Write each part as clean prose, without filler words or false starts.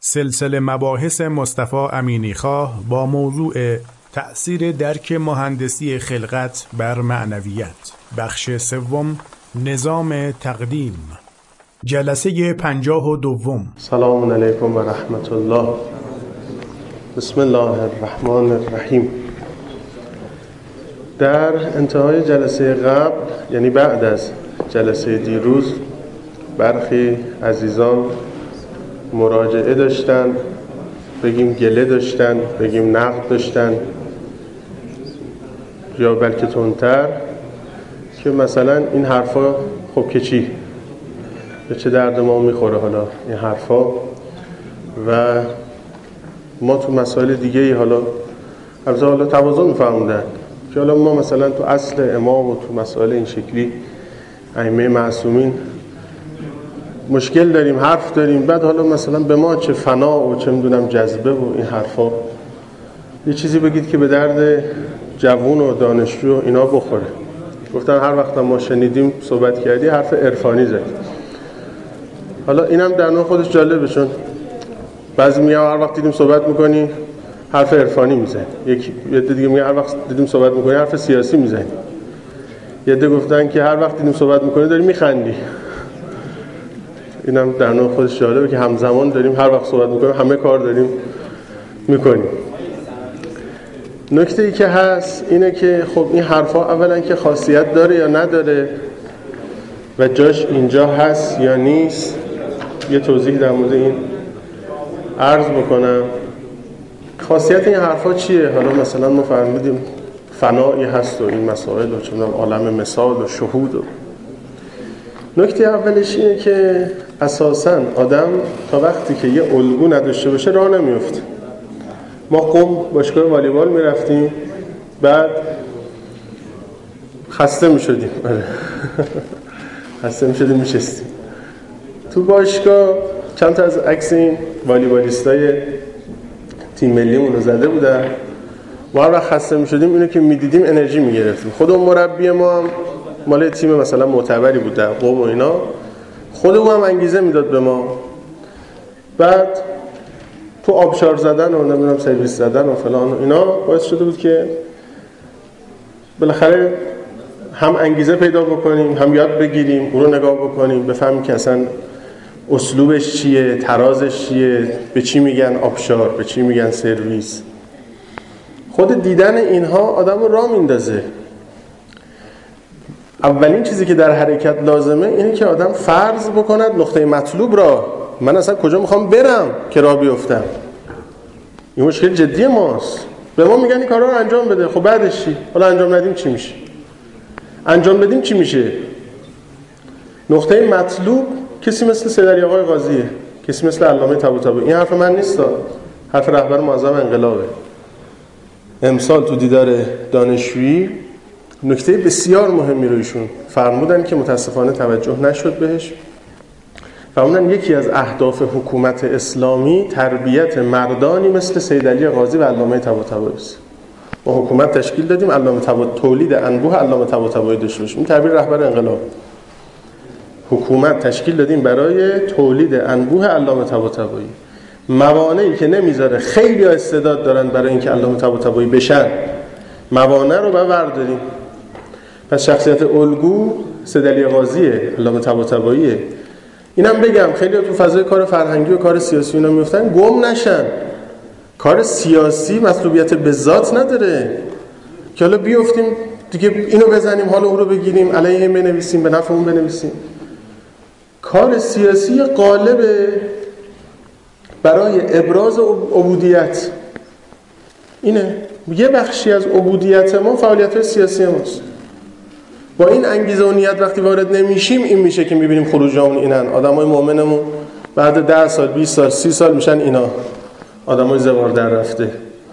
سلسله مباحث مصطفی امینیخواه با موضوع تأثیر درک مهندسی خلقت بر معنویت، بخش سوم، نظام تقدیم، جلسه 52. سلام علیکم و رحمت الله. بسم الله الرحمن الرحیم. در انتهای جلسه قبل، یعنی بعد از جلسه دیروز، برخی عزیزان مراجعه داشتن، بگیم گله داشتن، بگیم نقد داشتن، یا بلکه تندتر که مثلا این حرفا خب که چی؟ به چه درد ما میخوره حالا این حرفا؟ و ما تو مسائل دیگه ای حالا توازن میفهموندن که حالا ما مثلا تو اصل امام و تو مسائل این شکلی ائمه معصومین مشکل داریم، حرف داریم، بعد حالا مثلا به ما چه فنا و چه میدونم جذبه و این حرفا، یه چیزی بگید که به درد جوون و دانشجو اینا بخوره. گفتن هر وقت ما شنیدیم صحبت کردی حرف عرفانی زد. حالا اینم در نوع خودش جالبه، چون بعضی میگن هر وقت دیدیم صحبت میکنی حرف عرفانی میزنی، یه دیگه میگه هر وقت دیدیم صحبت میکنی حرف سیاسی میزنی، یه دیگه گفتن که هر وقت دیدیم صحبت میکنی داری میخندی. اینم در نوع خودش جالبه که همزمان داریم هر وقت صحبت میکنیم همه کار داریم میکنیم. نکته ای که هست اینه که خب این حرفا اولا که خاصیت داره یا نداره و جاش اینجا هست یا نیست، یه توضیح در مورد این عرض بکنم. خاصیت این حرفا چیه؟ حالا مثلا ما فهمیدیم فنایی هست و این مسائل و چون عالم مثال و شهود و نکته اولش اینه که اساساً آدم تا وقتی که یه الگو نداشته باشه راه نمیفته. ما قم باشگاه والیبال میرفتیم، بعد خسته میشدیم خسته میشدیم میشستیم تو باشگاه. چند تا از عکس این والیبالیستای تیم ملیمون رو زده بودن. ما هر وقت خسته میشدیم اینو که میدیدیم انرژی میگرفتیم. خود اون مربی ما هم مال تیم مثلا معتبری بود در قم و اینا، خود او هم انگیزه میداد به ما. بعد تو آبشار زدن و نمیدونم سرویس زدن و فلان و اینا باعث شده بود که بالاخره هم انگیزه پیدا بکنیم، هم یاد بگیریم، او رو نگاه بکنیم، بفهمیم که اصلا اسلوبش چیه، ترازش چیه، به چی میگن آبشار، به چی میگن سرویس. خود دیدن اینها آدم رو راه میندازه. اولین چیزی که در حرکت لازمه اینه که آدم فرض بکند نقطه مطلوب را. من اصلا کجا میخوام برم که راه بیفتم؟ این مشکل جدی ماست. به ما میگن این کارا رو انجام بده، خب بعدش چی؟ حالا انجام ندیم چی میشه؟ انجام بدیم چی میشه؟ نقطه مطلوب کسی مثل سید علی آقای قاضیه، کسی مثل علامه طباطبایی. این حرف من نیست، حرف رهبر معظم انقلابه. امسال تو دیدار دانشجویی نکته بسیار مهمی رو ایشون فرمودن که متاسفانه توجه نشد بهش. فرمودن یکی از اهداف حکومت اسلامی تربیت مردانی مثل سید علی قاضی و علامه طباطبایی است. ما حکومت تشکیل دادیم تولید انبوه علامه طباطبایی داشته باشیم. این تعبیر رهبر انقلاب. حکومت تشکیل دادیم برای تولید انبوه علامه طباطبایی. موانعی که نمیذاره خیلی استعداد دارن برای اینکه علامه طباطبایی بشن، موانع رو برداریم. پس شخصیت الگو سید علی قاضیه، علامه طباطباییه. اینم بگم خیلی تو فضای کار فرهنگی و کار سیاسی اینا میفتن، گم نشن. کار سیاسی مطلوبیت به ذات نداره که حالا بیفتیم دیگه اینو بزنیم حالا اون رو بگیریم علیه این بنویسیم به نفع اون بنویسیم. کار سیاسی قالبه برای ابراز عبودیت. اینه یه بخشی از عبودیت ما فعالیت‌های سیاسی ماست. با این انگیزه و نیت وقتی وارد نمیشیم این میشه که میبینیم خروجامون اینن. آدمای مؤمنمون بعد 10 سال 20 سال 30 سال میشن اینا آدمای زوار در رفته.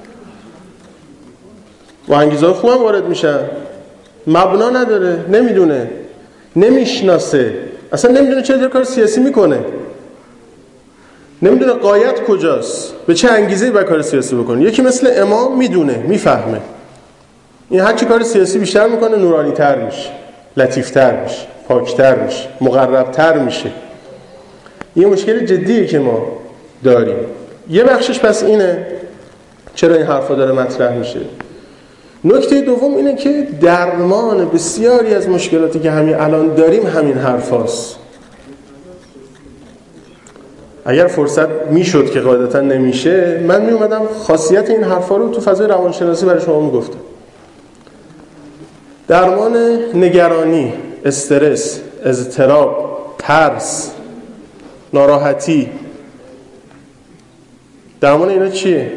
با انگیزه خوب هم وارد میشن، مبنا نداره، نمیدونه، نمیشناسه، اصلا نمیدونه چه کار سیاسی میکنه، نمیدونه غایت کجاست، به چه انگیزه‌ای باید کار سیاسی بکنه. یکی مثل امام میدونه، میفهمه. این هر چی کار سیاسی بیشتر میکنه نورانی‌تر میشه، لطیف‌تر میشه، پاک‌تر میشه، مقرب‌تر میشه. این مشکل جدیه که ما داریم. یه بخشش پس اینه چرا این حرفا داره مطرح میشه. نکته دوم اینه که درمان بسیاری از مشکلاتی که همین الان داریم همین حرفاست. اگر فرصت میشد که قاعدتا نمیشه، من میومدم خاصیت این حرفا رو تو فضای روانشناسی برای شما میگفتم. درمان نگرانی، استرس، اضطراب، ترس، ناراحتی، درمان اینا چیه؟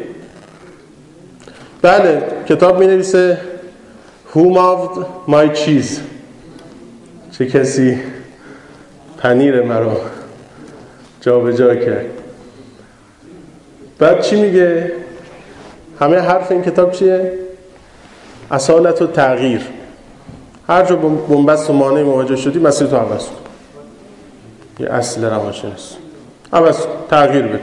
بله، کتاب می نویسه Who moved my cheese؟ چه کسی پنیر مرا جا به جا کرد. بعد چی میگه؟ همه حرف این کتاب چیه؟ اصالت و تغییر. هر جا بنبست و مانع مواجه شدی مسیر تو عوض کن. یه اصل روانشناسی. عوض کن، تغییر بده.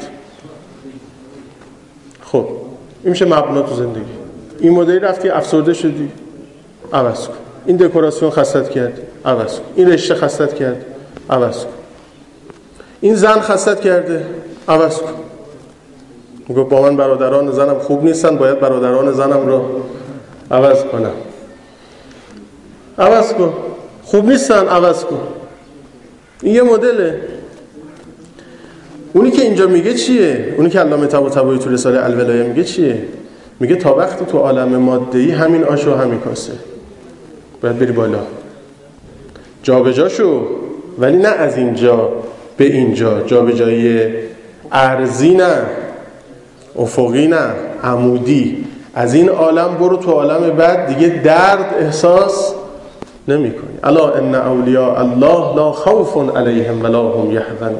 خب این میشه مبنا تو زندگی. این مدلی رفتی افسرده شدی، عوض کن. این دکوراسیون خستت کرد، عوض کن. این رشته خستت کرد، عوض کن. این زن خستت کرده، عوض کن. میگه با من برادران زنم خوب نیستن، باید برادران زنم رو عوض کنم. عوض کن. خوب نیستن، عوض کن. این یه مدله. اونی که اینجا میگه چیه؟ اونی که علامه طباطبایی تو رساله الولایه میگه چیه؟ میگه تا وقتی تو عالم ماده‌ای همین آش و همین کاسه، باید بری بالا، جابجا شو، ولی نه از اینجا به اینجا، جابجایی ارضی نه، افقی نه، عمودی. از این عالم برو تو عالم بعد، دیگه درد احساس نمی کنی. الا ان اولیاء الله لا خوف علیهم ولا هم یحزنون.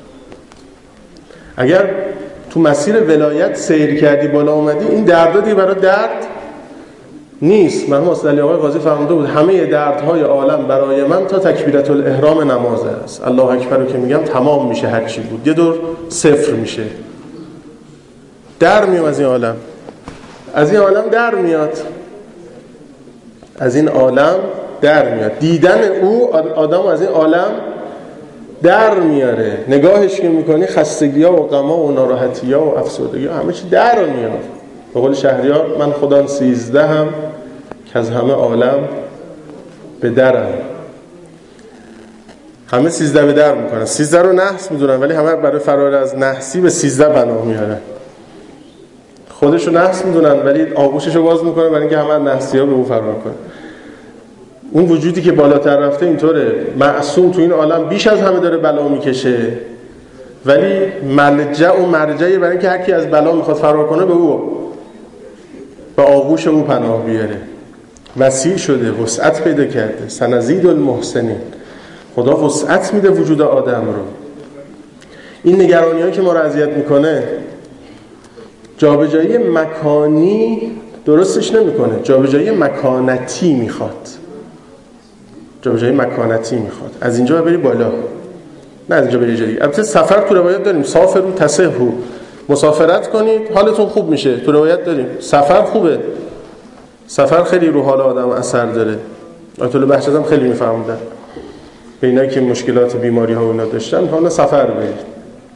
اگر تو مسیر ولایت سیر کردی، بالا اومدی، این درد دیگه برای درد نیست. مرحوم استاد علی آقای قاضی فرموده بود همه دردهای عالم برای من تا تکبیرة الاحرام نماز است. الله اکبر رو که میگم تمام میشه، هر چی بود یه دور صفر میشه. در میام از این عالم، از این عالم در میاد، از این عالم در میاد. دیدن او آدم از این عالم در میاره. نگاهش که میکنی خستگی ها و غم ها و ناراحتی ها و افسردگی ها همه چی در میاد. به قول شهریار من خودم 13 هم که از همه عالم به درم. همه 13 به در میکنن، 13 رو نحس میدونن، ولی همه برای فرار از نحسی به 13 بنا میارن. خودشو نحس میدونن ولی آغوششو باز میکنن برای اینکه همه نحسی ها به اون فرار کنن. اون وجودی که بالاتر رفته اینطوره، معصوم تو این عالم بیش از همه داره بلا میکشه، ولی ملجأ و مرجعی برای اینکه هر کی از بلا میخواد فرار کنه به او، به آغوش او پناه بیاره. وسیع شده، وسعت پیدا کرده. سنزید المحسنین. خدا وسعت میده وجود آدم رو. این نگرانی هایی که ما رو اذیت میکنه، جابجایی مکانی درستش نمیکنه، جابجایی مکانتی میخواد. جابجایی مکانتی میخواد. از اینجا بری بالا، نه از اینجا بری جایی. البته سفر تو روایت داریم، سافروا تصحوا، مسافرت کنید حالتون خوب میشه. تو روایت داریم سفر خوبه. سفر خیلی رو حال آدم اثر داره. آیت الله بهجت هم خیلی میفهمیدن. به اینایی که مشکلات بیماری ها و اینا داشتن میگن سفر برید.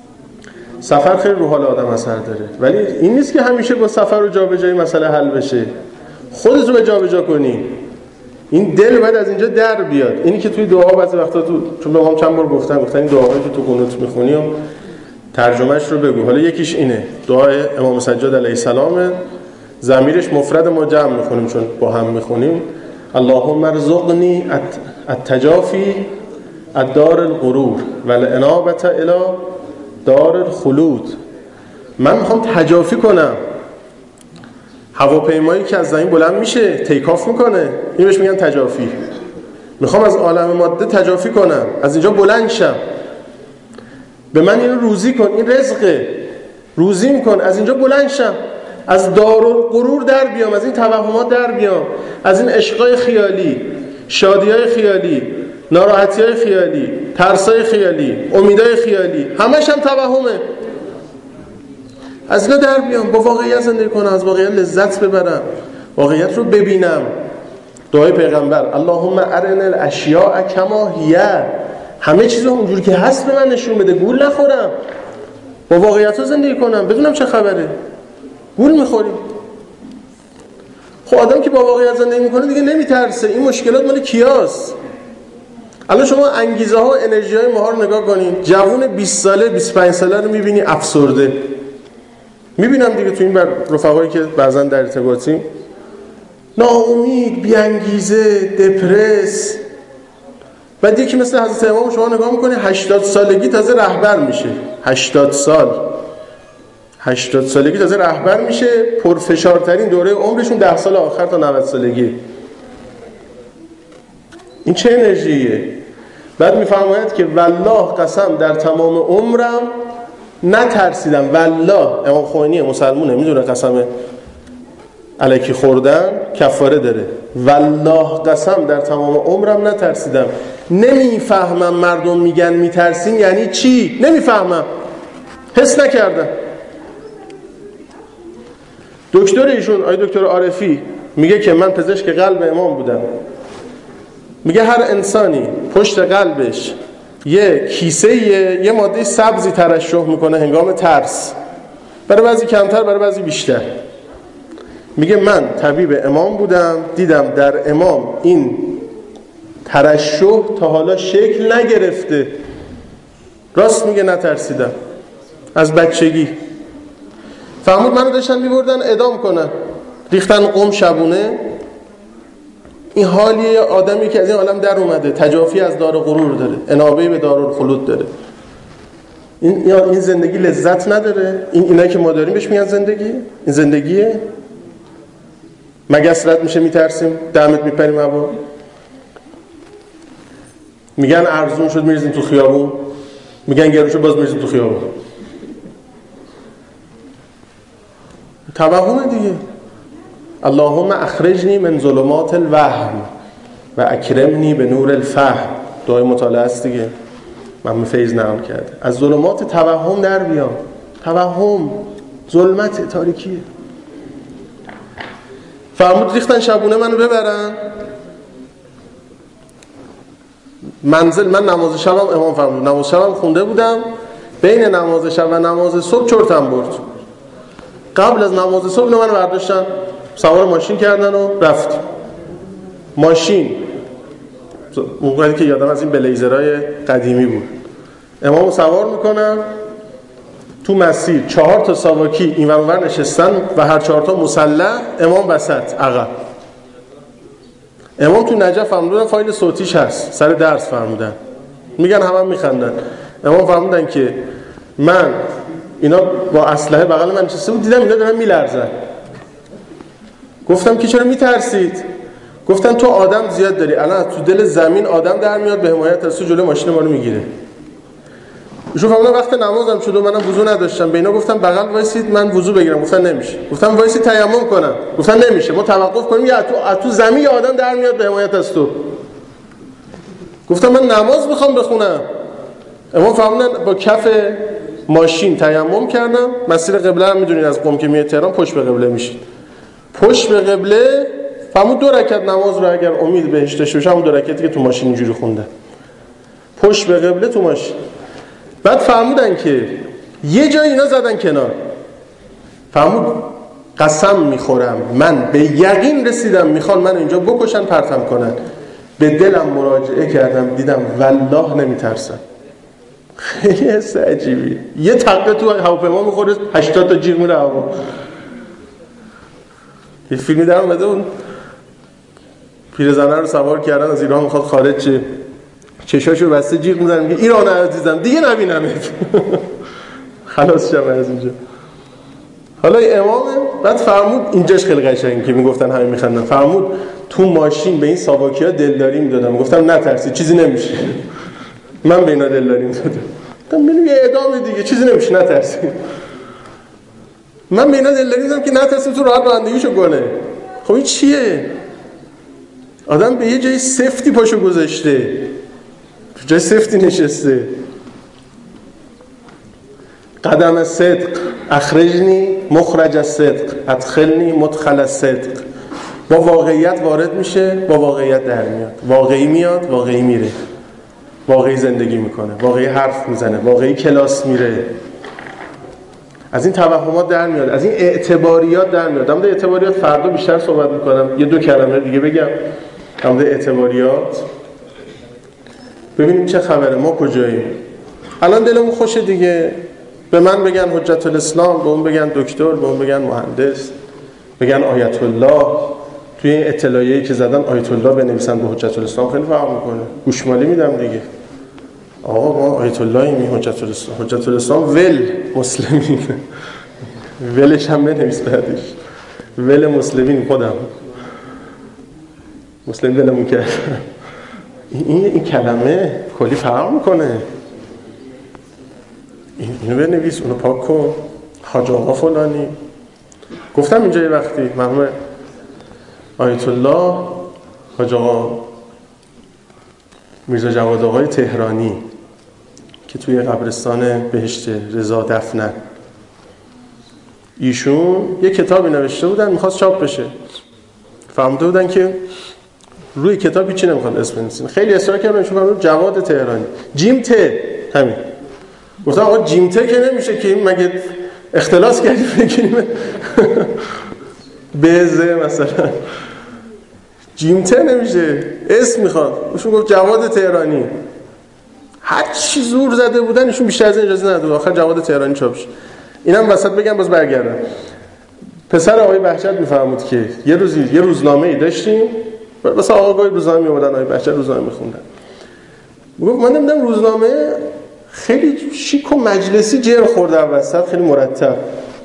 سفر خیلی رو حال آدم اثر داره، ولی این نیست که همیشه با سفر و جابجایی مسئله حل بشه. خودت رو به جابجا کنی. این دل باید از اینجا در بیاد. اینی که توی دعا بعضی وقتا چون به ما چند بار گفتن این دعاهایی که تو قنوت میخونی و ترجمهش رو بگو. حالا یکیش اینه، دعای امام سجاد علیه السلام، ضمیرش مفرد ما جمع میخونیم چون با هم میخونیم. اللهم ارزقنی التجافی الدار الغرور والانابه الی دار الخلود. من میخوام تجافی کنم. هواپیمایی که از زمین بلند میشه تیکاف میکنه، این بهش میگن تجافی. میخوام از عالم ماده تجافی کنم، از اینجا بلند شم. به من اینو روزی کن، این رزقه، روزی میکن، از اینجا بلند شم، از دارالغرور در بیام، از این توهمات در بیام، از این عشقای خیالی، شادیای خیالی، ناراحتیای خیالی، ترسای خیالی، امیدای خیالی، همش هم توهمه. از اینا در بیام، با واقعیت زندگی کنم، از واقعیت لذت ببرم، واقعیت رو ببینم. دعای پیغمبر اللهم ارنا الاشیاء کما هی، همه چیز رو اونجوری که هست به من نشون بده، گول نخورم. با واقعیت زندگی کنم، بدونم چه خبره. گول میخوریم. خب آدم که با واقعیت زندگی میکنه دیگه نمیترسه. این مشکلات مال کیاست؟ الان شما انگیزه ها و انرژی های ما رو نگاه کنین. جوون 20 ساله 25 ساله رو میبینی افسرده. میبینم دیگه تو این رفقایی که بعضن در ارتباطیم، ناامید، بیانگیزه، دپرس. بعد یکی مثل حضرت امام شما نگاه میکنی 80 سالگی تازه رهبر میشه. 80 سالگی تازه رهبر میشه. پرفشارترین دوره عمرشون 10 سال آخر تا 90 سالگی. این چه انرژیه؟ بعد میفرماید که والله قسم در تمام عمرم نترسیدم. والله امام خمینی مسلمونه، میدونه قسم الکی خوردن کفاره داره. والله قسم در تمام عمرم نترسیدم. نمیفهمم مردم میگن میترسین یعنی چی؟ نمیفهمم، حس نکردم. دکتر ایشون آقای دکتر عارفی میگه که من پزشک قلب امام بودم. میگه هر انسانی پشت قلبش یه کیسه یه ماده سبزی ترشح میکنه هنگام ترس، برای بعضی کمتر برای بعضی بیشتر. میگه من طبیب امام بودم، دیدم در امام این ترشح تا حالا شکل نگرفته. راست میگه، نترسیدم از بچگی. فهمود منو داشتن میبردن اعدام کنن، ریختن قم شبونه. این حالیه آدمی که از این عالم در اومده، تجافی از دار غرور داره، انابه به دارالخلود داره. این زندگی لذت نداره. اینایی که ما داریم بهش میگن زندگی. این زندگیه؟ مگس رد میشه میترسیم، دمت میپریم هوا. میگن ارزون شد میریزیم تو خیابون، میگن گرون شد باز میریزیم تو خیابون. توهمه دیگه. اللهم اخرجنی من ظلمات الوهم و اکرمنی به نور الفهم. دعای مطالعه است دیگه، من فیض نقل کرده. از ظلمات توهم در بیام. توهم ظلمت، تاریکیه. فرمود ریختن شبونه منو ببرن منزل. من نماز شبم امام فرمود نماز شبم خونده بودم. بین نماز شب و نماز صبح چرتم برد. قبل از نماز صبح منو برداشتن سوار ماشین کردن و رفتیم. ماشین موقعی که یادم از این بلیزرهای قدیمی بود، امامو سوار میکنم تو مسیر، 4 تا ساواکی این ور اون ور نشستن و هر 4 تا مسلح، امام وسط عقب. امام تو نجف فرمودن فایل صوتیش هست، سر درس فرمودن، میگن همه میخندن. امام فرمودن که من اینا با اسلحه بغل من نشسته بود، دیدم اینا دارن میلرزن. گفتم که چرا میترسید؟ گفتن تو آدم زیاد داری، الان تو دل زمین آدم در میاد به حمایت از تو، جلوی ماشین ما رو میگیره. ایشون فرمودن وقت نمازم شد و منم وضو نداشتم، به اینا گفتم بغل وایسید من وضو بگیرم. گفتن نمیشه. گفتم وایسید تیمم کنم. گفتن نمیشه، ما توقف کنیم یا تو زمین آدم در میاد به حمایت از تو. گفتم من نماز میخوام بخونم. امام فرمودن با کف ماشین تیمم کردم. مسیر قبله هم میدونید از قم که میاد تهران پشت به قبله میشید. پشت به قبله فرمود 2 رکعت نماز رو اگر امید بهش داشته باشم، اون 2 رکعتی که تو ماشین اینجوری خوندن، پشت به قبله تو ماشین. بعد فرمودن که یه جای اینا زدن کنار. فرمود قسم میخورم من به یقین رسیدم میخوان من اینجا بکشن پرتم کنن. به دلم مراجعه کردم، دیدم والله نمیترسن. خیلی حس عجیبی. یه تقه تو هواپیما میخوره 80 تا جیغ میره هوا. یه فیلمی در اومده، اون پیرزنه رو سوار کردن از ایران میخواد خارج شه، چشاشو بسته جیغ میزنه میگه ایران عزیزم دیگه نبینمت. خلاص شم از اینجا. حالا امام بعد فرمود اینجاش خیلی قشنگه که میگفتن همه میخندن. فرمود تو ماشین به این ساواکی‌ها دلداری میدادم، گفتم نترسید چیزی نمیشه. من به اینا دلداری میدادم، گفتم ببین یه اعدام دیگه چیزی نمیشه نترسید. من به اینا دلداری میدادم که نترسید تو راحت رانندگیشو کنه. خب این چیه؟ آدم به یه جای سفتی پاشو گذاشته، جای سفتی نشسته. قدم الصدق اخرجنی مخرج الصدق ادخلنی مدخل الصدق. با واقعیت وارد میشه، با واقعیت در میاد. واقعی میاد، واقعی میره. واقعی زندگی میکنه، واقعی حرف میزنه، واقعی کلاس میره. از این توهمات در میاد، از این اعتباریات در میاد. در مورد اعتباریات فردا بیشتر صحبت میکنم. یه 2 کلمه دیگه بگم در مورد اعتباریات. ببینیم چه خبره، ما کجاییم. الان دلمون خوشه دیگه، به من بگن حجت الاسلام، به اون بگن دکتر، به اون بگن مهندس، بگن آیت الله. توی این اطلاعیه‌ای که زدن آیت الله بنویسن به حجت الاسلام خیلی فرق میکنه. گوشمالی میدم دیگه. آقا ما آیت اللهیم، حجت الاسلام ول مسلمین. ولش هم بنویس بعدش. ول مسلمین خودم. مسلم ولمون کرد. این کلمه کلی فرق میکنه. اینو بنویس، اونو پاک کن. حاج آقا فلانی. گفتم اینجا یه وقتی مرحوم آیت الله حاج آقا میرزا جواد آقای تهرانی که توی قبرستان بهشت رضا دفنن، ایشون یه کتابی نوشته بودن میخواست چاپ بشه. فهمیده بودن که روی کتابی چی نمیخواد اسم بنویسن. خیلی اصرار کردن ایشون رو جواد تهرانی. جیم ته همین. گفتم آقا جیم ته که نمیشه که این مگه اختلاس کردی بگیریم بزه مثلا. جیم ته نمیشه، اسم میخواد. ایشون گفت جواد تهرانی. هر چی زور زده بودن ایشون بیشتر از این اجازه نداد. آخر جواد تهرانی چاپ شد. اینم وسط بگم باز برگردم. پسر آقای بهجت میفهمید که یه روزنامه‌ای داشتیم، مثلا آقا گاهی روزنامه میومدن، آقای بهجت روزنامه میخوندن. میگفت من نمیدونم روزنامه خیلی شیک و مجلسی جر خورده وسط، خیلی مرتب.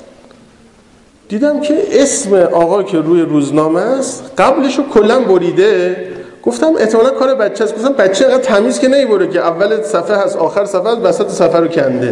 دیدم که اسم آقا که روی روزنامه است قبلشو کلا بریده. گفتم احتمالاً کار بچه است. گفتم بچه اینقدر تمیز که نمیبره که اول صفحه هست آخر صفحه هست، وسط صفحه رو کنده.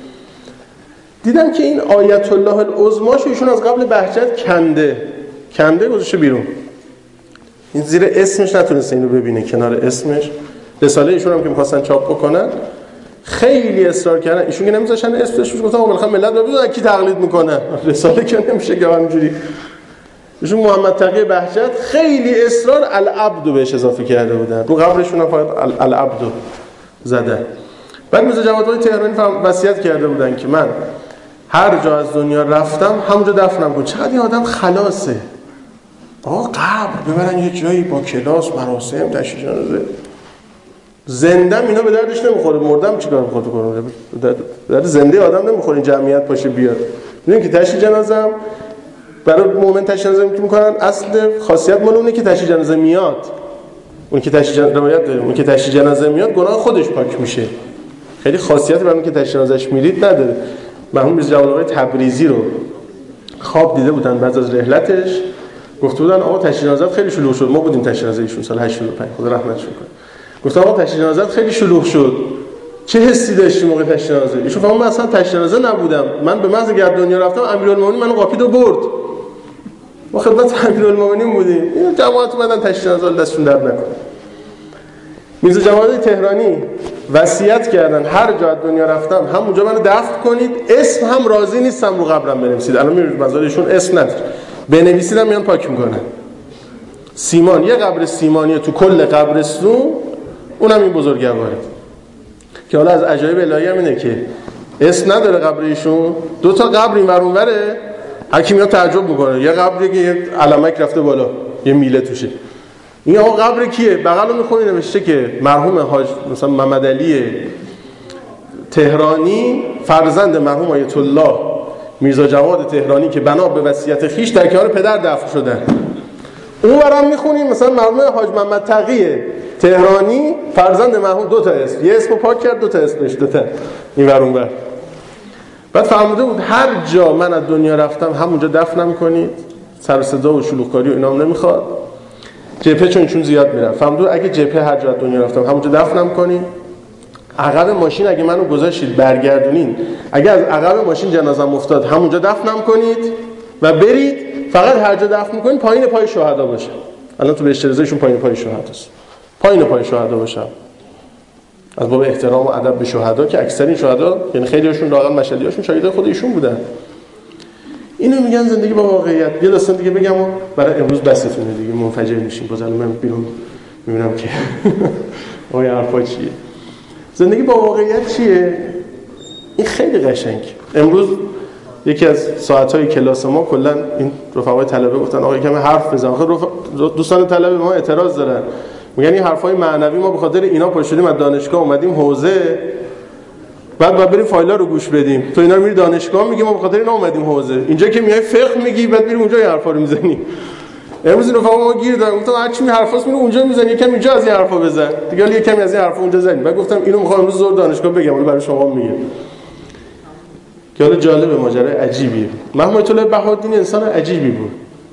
دیدم که این آیت الله العظماشو ایشون از قبل بهجت کنده گذاشته بیرون. این زیر اسمش نتونسته اینو ببینه، کنار اسمش. رساله ایشون هم که می‌خواستن چاپ بکنن خیلی اصرار کردن، ایشون که نمیذاشتن اسمش. گفتم بالاخره ملت ببینن کی تقلید میکنه، رساله که نمیشه که همینجوری. ایشون محمد تقی بهجت خیلی اصرار العبد بهش اضافه کرده بودن، رو قبرشون هم فقط العبد زدن. بعد میرزا جواد تهرانی وصیت کرده بودن که من هر جا از دنیا رفتم همونجا دفنم کن. چقدر این آدم خلاصه. آقا قبر ببرن یه جایی با کلاس مراسم تشییع جنازه. زندم اینا به دردش نمیخوره، مردم چیکار میخواد کنه؟ در زنده آدم نمیخوره جمعیت پاشه بیاد. میدونین که تشییع جنازه برای مؤمن تشییع جنازه میکنن، اصل خاصیت مال اونه که تشییع جنازه میاد. اون که تشییع جنازه روایت داره، اون که تشییع جنازه میاد گناه خودش پاک میشه. خیلی خاصیتی برای اون که تشییع جنازهش میرید نداره. مرحوم میرزا جواد آقای تبریزی رو خواب دیده بودن بعد از رحلتش، گفته بودن آقا تشییع جنازه خیلی شلوغ شد. ما بودیم تشییع جنازه ایشون سال 85 خدا رحمتش کنه. گفتم آقا تشییع جنازه خیلی شلوغ شد. چه حسی داشتی موقع تشییع جنازه؟ ایشون فهمید من اصلا تشییع جنازه نبودم. من به محض اینکه دنیا رفتم امیرالمومنین منو قاپید و برد. ما خدمت امیرالمومنین بودیم. این جماعت اومدن تشییع جنازه دستشون درد نکنه. میرزا جواد تهرانی وصیت کردن هر جا از دنیا رفتم همونجا منو دفن کنید، اسم هم راضی نیستم رو قبرم بنویسید. الان میرید مزارشون اسم نداره، بنویسیدم میان پاک میکنن. سیمان، یه قبر سیمانیه تو کل قبرستون، اونم این بزرگواره که حالا از عجایب الهی هم اینه که اسم نداره قبر ایشون. 2 تا قبر این ور اون وره، هر کی میاد تعجب میکنه. یه قبری که یه علمک رفته بالا، یه میله توشه. این آقا قبر کیه؟ بغلو میخونی نوشته که مرحوم حاج مثلا محمد علی تهرانی فرزند مرحوم آیت الله میرزا جواد تهرانی که بنا به وصیت خیش در کنار پدر دفن شدن. اون ورم میخونیم مثلا مرحوم حاج محمد تقی تهرانی فرزند مرحوم 2 تا اسم، یه اسمو پاک کرد 2 تا اسمش دادن این ور اون ور. بعد فهمیده بود هر جا من از دنیا رفتم همونجا دفنم کنید، سر صدا و شلوغکاری و اینام نمیخواد. جبهه چون زیاد میرم، فهمیدم اگه جبهه هر جا دنیا رفتم همونجا دفنم کنین. عقب ماشین اگه منو گذاشتید برگردونین، اگه از عقب ماشین جنازم افتاد همونجا دفنم کنید و برید. فقط هر جا دفن میکنین پایین پای شهدا باشه. الان تو بهشت رضایشون پایین پای شهداست، پایین پای شهدا باشه، از باب احترام و ادب به شهدا که اکثر این شهدا یعنی خیلی‌هاشون لااقل مشهدی‌هاشون شاگردای خود ایشون بودن. اینو میگن زندگی با واقعیت. یه داستان دیگه بگم و برای امروز بسیتونه دیگه، منفجر میشیم. باز من بیرون میبینم که آقای حرفا چیه. زندگی با واقعیت چیه؟ این خیلی قشنگ. امروز یکی از ساعت‌های کلاس ما کلا این رفقای طلبه گفتن آقا کمی حرف بزن. آخه دوستان طلبه ما اعتراض دارن، میگن این حرفای معنوی ما به خاطر اینا پا شدیم از دانشگاه اومدیم حوزه، بعد بریم فایلا رو گوش بدیم. تو اینا رو میری دانشگاه میگی ما به خاطر اینا اومدیم حوزه، اینجا که میای فقه میگی بعد میری اونجا این حرفا رو میزنی. امروز این رفقا ما گیر دادن، گفتم هر چی می حرفاست میره اونجا میزنی، یکم اینجا از این حرفا بزن دیگه، یه کمی از این حرفا اونجا زنی. بعد گفتم اینو میخوام امروز زور دانشگاه بگم ولی برای شما میگم که حالا جالب ماجرای عجیبیه. محمد طلاب بهادینی انسان عجیبی بود،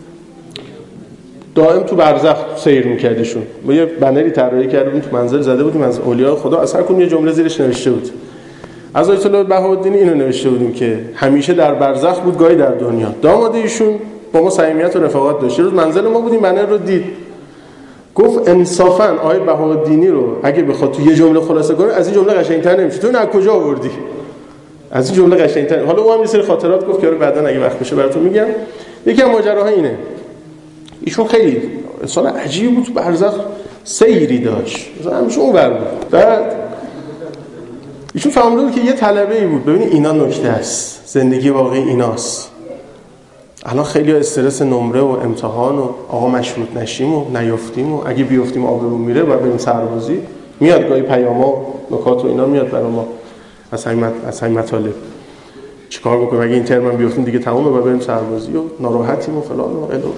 دائم تو برزخ سیر می‌کردشون. ما یه بنری طراحی کردیم تو منزل زده بودیم از اولیاء خدا، از هر کدوم یه جمله زیرش نوشته بود. از آیت الله بهادینی اینو نوشته بودیم که همیشه در برزخ بود گاهی در دنیا. داماد ایشون با ما صمیمیت و رفاقت داشت. روز منزل ما بودیم بنر رو دید، گفت انصافاً آیه بهادینی رو اگه بخواد تو یه جمله خلاصه کنه از این جمله قشنگ‌تر نمیشه. تو از کجا آوردی؟ از این جمله قشنگ‌تر. حالا او هم یه سری خاطرات گفت که بعداً اگه وقت بشه براتون میگم. یکی از ماجراها اینه، ایشون خیلی انسان عجیبی بود، تو برزخ سیری داشت، مثلا همیشه اونور بود. بعد ایشون فهمیده بود که یه طلبه‌ای بود. ببینید اینا نکته است، زندگی واقعی ایناست. الان خیلی استرس نمره و امتحان و آقا مشروط نشیم و نیافتیم و اگه بیافتیم آبرو میره و بریم سربازی، میاد گاهی پیاما و نکات و اینا میاد برای ما از همین مطالب چیکار بکنیم اگه این ترم بیافتیم دیگه تمومه و بریم سربازی و ناراحتیم و فلان و الو.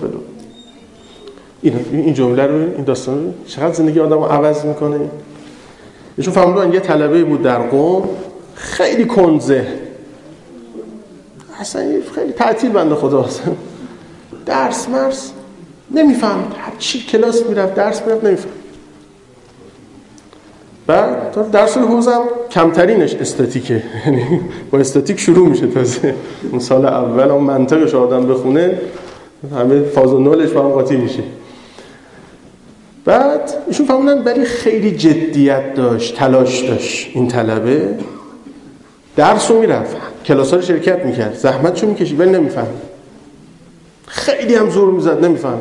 این جمله رو، این داستان رو چقدر زندگی آدمو عوض میکنه. ایشون فهمیدن یه طلبه بود در قم، خیلی کنزه، اصلا خیلی تعطیل بنده خدا، اصلا درس مرس نمیفهمید، هر چی کلاس میرفت درس میرفت نمیفهمید. بعد تا درس حوزم کمترینش استاتیکه، یعنی با استاتیک شروع میشه تازه. اون سال اول اون منطقش آدم بخونه همه فاز و نولش با هم قاطی میشه. بعد ایشون فهمیدن ولی خیلی جدیت داشت، تلاش داشت این طلبه، درس رو میرفت، کلاس‌ها رو شرکت میکرد، زحمتشو میکشید ولی نمیفهمید. خیلی هم زور میزد نمیفهمید،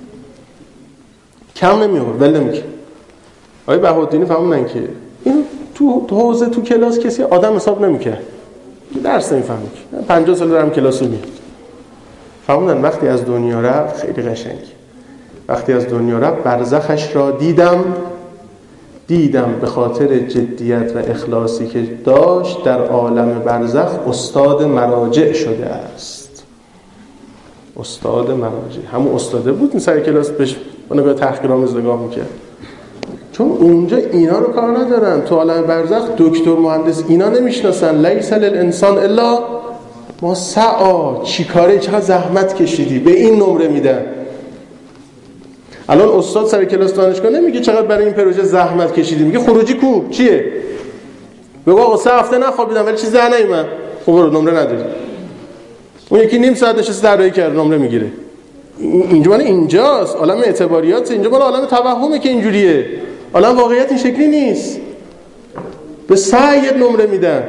کم نمیآورد ولی نمیکرد. آقای بهادینی فهمیدن که این تو حوزه تو کلاس کسی آدم حساب نمیکرد، درس نمیفهمید، 50 سال دارم کلاس رو میاد. فهمیدن وقتی از دنیا رفت خیلی قشنگ، وقتی از دنیا رفت برزخش را دیدم به خاطر جدیت و اخلاصی که داشت در عالم برزخ استاد مراجع شده است. استاد مراجع، همون استاده بود این سر کلاس بهش با نگاه تحقیرآمیز نگاه میکرد، چون اونجا اینا رو کار ندارن. تو عالم برزخ دکتر مهندس اینا نمیشناسن. لیس للانسان الا ما سعی، چی کاره، چقدر زحمت کشیدی، به این نمره میدن. الان استاد سر کلاس دانشگاه نمیگه چقدر برای این پروژه زحمت کشیدی، میگه خروجی کو چیه؟ بگو آقا 3 هفته نخوابیدم ولی چیزی نیومد. خب برو نمره نداری. اون یکی نیم ساعت نشسته طراحی کرد نمره میگیره. اینجا مال اینجاست، عالم اعتباریات، اینجا مال عالم توهمه که اینجوریه. عالم واقعیت این شکلی نیست. به سعی نمره میدن.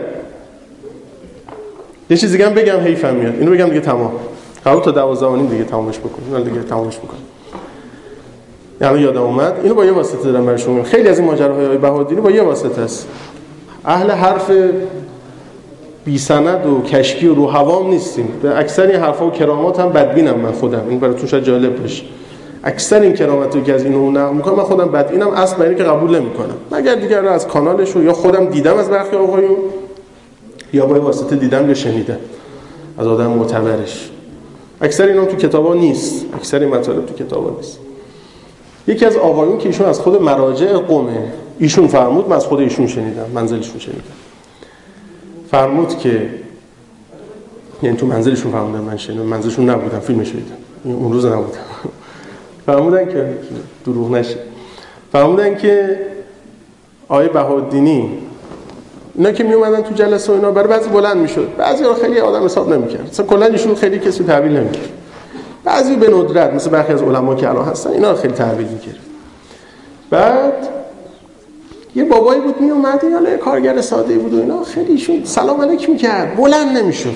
یه چیز دیگه هم بگم حیفم میاد. اینو بگم دیگه تمام. قرار تا 12:30 دیگه تمامش بکنیم. ولی دیگه تمامش بکنیم. یعنی یادم اومد اینو با یه واسطه دارم براتون میگم. خیلی از این ماجراهای آقای بهادینی با یه واسطه است. اهل حرف بی سند و کشکی و رو هوام نیستیم. به اکثر این حرفا و کرامات هم بدبینم من خودم. این براتون شاید جالب باشه. اکثر این کراماتو که از اینو نقل میکنم من خودم بدبینم، اصلا اینه که قبول نمیکنم. مگر دیگر از کانالش رو یا خودم دیدم از برخی آقایون یا با واسطه دیدم یا شنیدم از آدم معتبرش. اکثر اینا تو کتابا نیست. اکثر این مطالب تو کتابا نیست. یکی از آقایون که ایشون از خود مراجع قومه، ایشون فرمود، من از خود ایشون شنیدم، منزلشون شنیدم، فرمود که یعنی تو منزلشون فرمودن، من شنیدم، منزلشون نبودم، فیلمش دیدم، اون روز نبودم. فرمودن که دروغ نشه، فرمودن که آقای بهادینی اینا که می اومدن تو جلسه و اینا برای بعضی بلند میشد، بعضی‌ها خیلی آدم حساب نمی‌کرد، مثلا کلا ایشون خیلی کسی تحویل نمی‌کرد، بعضی به ندرت مثل برخی از علما که الان هستن اینا خیلی تحویل می‌کرد. بعد یه بابایی بود می اومد، یه کارگر ساده‌ای بود و اینا، خیلی ایشون سلام علیک می‌کرد، بلند نمی‌شد.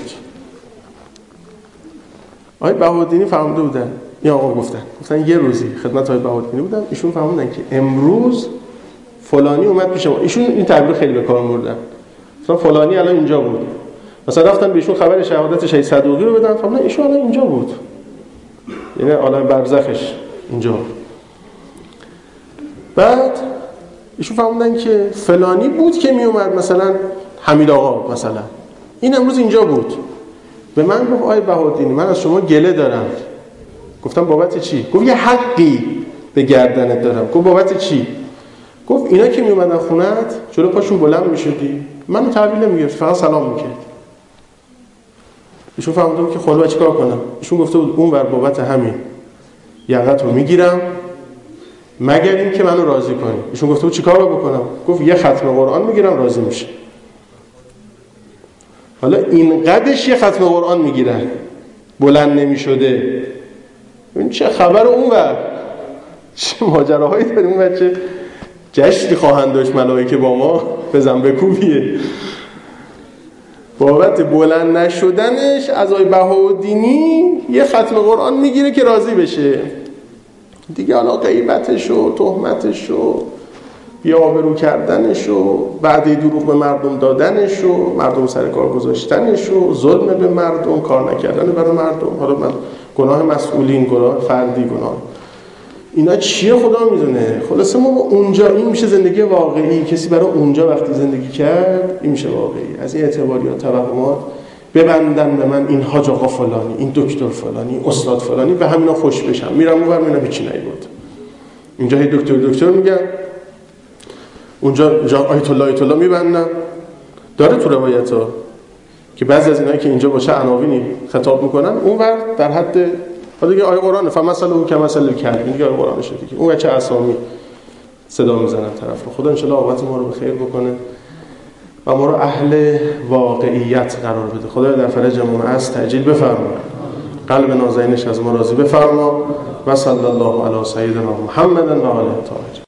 آقای بهادینی فهمیده بودن، یا آقا گفتن یه روزی خدمت آقای بهادینی بودن، ایشون فهمیدن که امروز فلانی اومد پیش ما. ایشون این تعبیر خیلی به کار بردن، مثلا فلانی الان اینجا بود، مثلا رفتن بهشون خبر شهادت شهید صدوقی رو بدن، فهمیدن ایشون الان اینجا بود، یعنی عالم برزخش اینجا. بعد ایشون فهمیدن که فلانی بود که می اومد، مثلا حمید آقا مثلا این امروز اینجا بود. به من گفت آقای بهادینی من از شما گله دارم. گفتم بابت چی؟ گفت یه حقی به گردنت دارم. گفت بابت چی؟ گفت اینا که می اومدن خونت جلو پاشون بلند میشدی، منو تحویل نمیگرفت، فقط سلام میکرد. ایشون فهمیدم که خب چیکار کنم. ایشون گفته بود اون ور بابت همین یقتو میگیرم مگر این که منو راضی کنی. ایشون گفته بود چیکار بکنم؟ گفت یه ختم قرآن میگیرم راضی میشه. حالا این قدش یه ختم قرآن میگیرن بلند نمیشده. این چه خبر اون ور؟ چه ماجراهایی داریم اون بچه؟ جشنی خواهند داشت ملائکه با ما، بزن بکوبیه. بابت بلند نشدنش از آقای بهاءالدینی یه ختم قرآن میگیره که راضی بشه دیگه. حالا غیبتش و تهمتش و بی‌آبرو کردنش و وعده دروغ به مردم دادنش و مردم سر کار گذاشتنش و ظلم به مردم، کار نکردن برای مردم، حالا من گناه مسئولین، گناه فردی، گناه اینا چیه خدا میدونه. خلاصه ما اونجا این میشه زندگی واقعی. کسی برای اونجا وقتی زندگی کرد این میشه واقعی. از این اعتباریات توهمات ببندن به من این حاج آقا فلانی، این دکتر فلانی، این استاد فلانی، به همینا خوش بشم، میرم اونور میبینم هیچی نیومد. اینجا هی دکتر میگن، اونجا آیت الله میبندن. داره تو روایت‌ها که بعضی از اینایی که اینجا با چه عناوینی خطاب میکنن اونور در حد حالا دیگه آیه قرآن فمثل او کمثل الکلب، دیگه آیه قرآن شده دیگه. اون چه اسامی صدا میزنن طرف رو. خدا ان شاء الله عاقبت ما رو به خیر بکنه و ما رو اهل واقعیت قرار بده. خدا در فرجمون از تعجیل بفرما، قلب نازنینش از ما راضی بفرما. و صلی الله علی سیدنا محمد و آله الطاهرین.